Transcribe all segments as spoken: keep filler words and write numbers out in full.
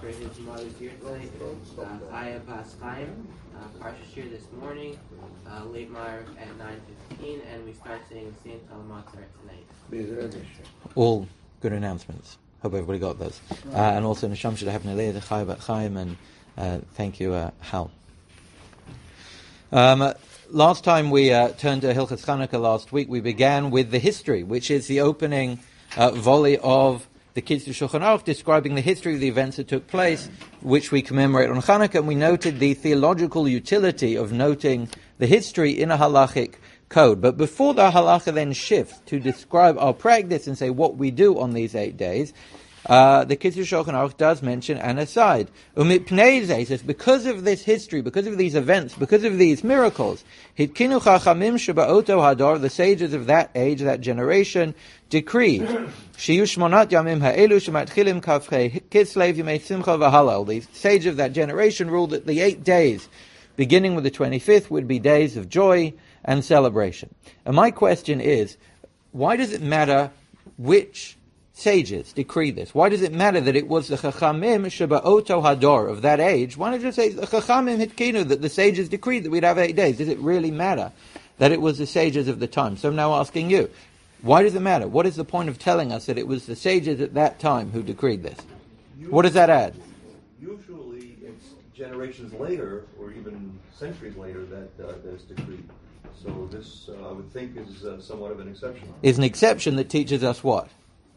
for his mother's Yirtle, uh, Chaya Bas Chaim, uh, Parsha Shir this morning, uh, late Marv at nine fifteen, and we start saying Saint Al-Matzar tonight. All good announcements. Hope everybody got those. Uh, and also Nisham should have Nalei the Chaya Bat Chaim, and uh, thank you, uh, Hal. Um, last time we uh, turned to Hilchas Chanukah last week, we began with the history, which is the opening uh, volley of the Kitzur Shulchan Aruch, describing the history of the events that took place, which we commemorate on Chanukah, and we noted the theological utility of noting the history in a halachic code. But before the halacha then shifts to describe our practice and say what we do on these eight days, Uh, the Kitzur Shulchan Aruch does mention an aside. Umipnei zeh, says, because of this history, because of these events, because of these miracles, hitkinu chachamim sheba'oto hador, the sages of that age, that generation, decreed, shiyu shmonat yamim ha'elu shematchilim kafchei kislev yimei simcha v'halal. The sages of that generation ruled that the eight days, beginning with the twenty-fifth, would be days of joy and celebration. And my question is, why does it matter which sages decree this? Why does it matter that it was the Chachamim Sheba'oto Hador of that age? Why don't you say the Chachamim Hitkinu, that the sages decreed that we'd have eight days? Does it really matter that it was the sages of the time? So I'm now asking you, why does it matter? What is the point of telling us that it was the sages at that time who decreed this? Usually, what does that add? Usually it's generations later, or even centuries later, that uh, that is decreed. So this, uh, I would think, is uh, somewhat of an exception. Is an exception that teaches us what?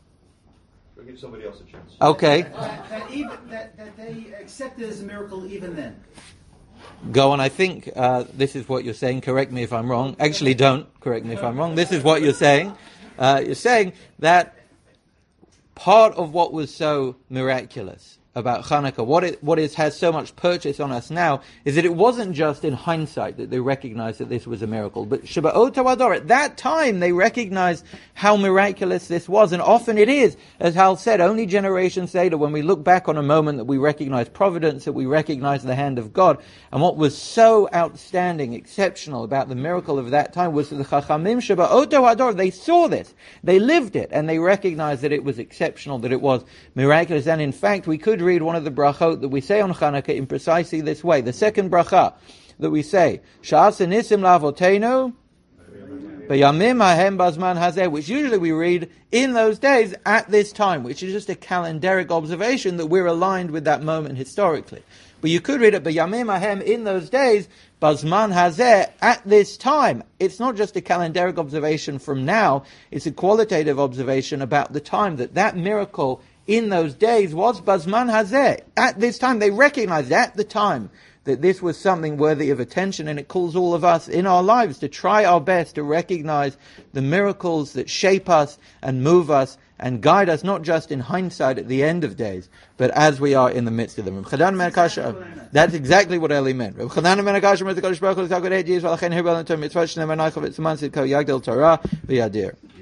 Or give somebody else a chance. Okay. That, that, even, that, that they accepted it as a miracle even then. Go on. I think uh, this is what you're saying. Correct me if I'm wrong. Actually, don't correct me if I'm wrong. This is what you're saying. Uh, you're saying that part of what was so miraculous about Chanukah, what it what is has so much purchase on us now, is that it wasn't just in hindsight that they recognized that this was a miracle, but Sheba'ot Hador, at that time they recognized how miraculous this was, and often it is, as Hal said, only generations later, when we look back on a moment, that we recognize providence, that we recognize the hand of God. And what was so outstanding, exceptional about the miracle of that time was that the Chachamim Sheba'ot Hador, they saw this, they lived it, and they recognized that it was exceptional, that it was miraculous. And in fact, we could read one of the brachot that we say on Chanukah in precisely this way. The second bracha that we say, Sha'as nisim la'avotenu b'yamim hahem bazman hazeh, which usually we read in those days at this time, which is just a calendaric observation that we're aligned with that moment historically. But you could read it b'yamim hahem, in those days, bazman hazeh, at this time. It's not just a calendaric observation from now, it's a qualitative observation about the time, that that miracle in those days was Bazman Hazeh. At this time, they recognized at the time that this was something worthy of attention, and it calls all of us in our lives to try our best to recognize the miracles that shape us and move us and guide us, not just in hindsight at the end of days, but as we are in the midst of them. That's exactly what Eli meant.